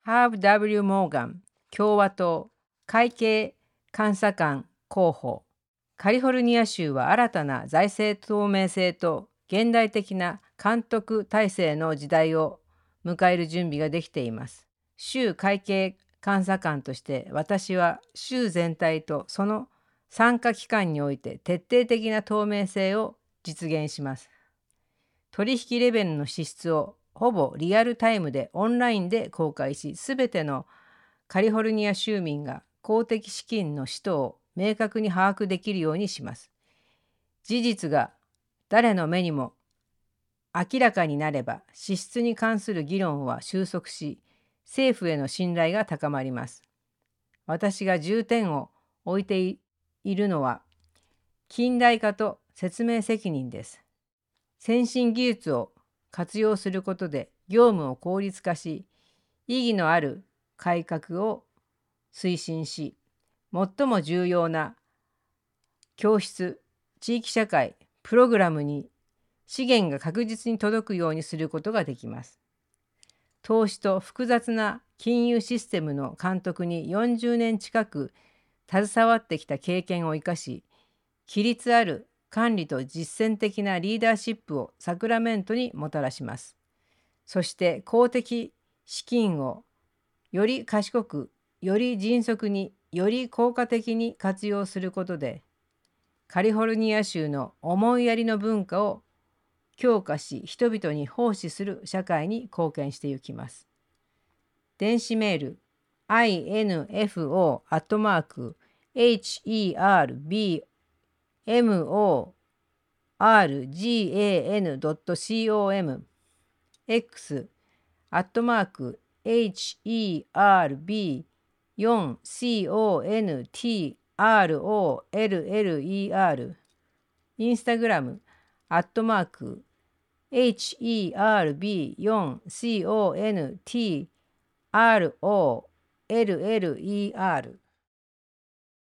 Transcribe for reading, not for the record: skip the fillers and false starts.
ハーブ・ W ・モーガン共和党会計監査官候補。カリフォルニア州は新たな財政透明性と現代的な監督体制の時代を迎える準備ができています。州会計監査官として私は州全体とその参加機関において徹底的な透明性を実現します。取引レベルの支出をほぼリアルタイムでオンラインで公開し、すべてのカリフォルニア州民が公的資金の使途を明確に把握できるようにします。事実が誰の目にも明らかになれば、支出に関する議論は収束し、政府への信頼が高まります。私が重点を置いているのは、近代化と説明責任です。先進技術を活用することで業務を効率化し、意義のある改革を推進し、最も重要な教室、地域社会、プログラムに資源が確実に届くようにすることができます。投資と複雑な金融システムの監督に40年近く携わってきた経験を生かし、規律ある管理と実践的なリーダーシップをサクラメントにもたらします。そして公的資金をより賢く、より迅速に、より効果的に活用することで、カリフォルニア州の思いやりの文化を強化し、人々に奉仕する社会に貢献していきます。電子メール info@herborgan.com X herb4controller インスタグラムherb4controller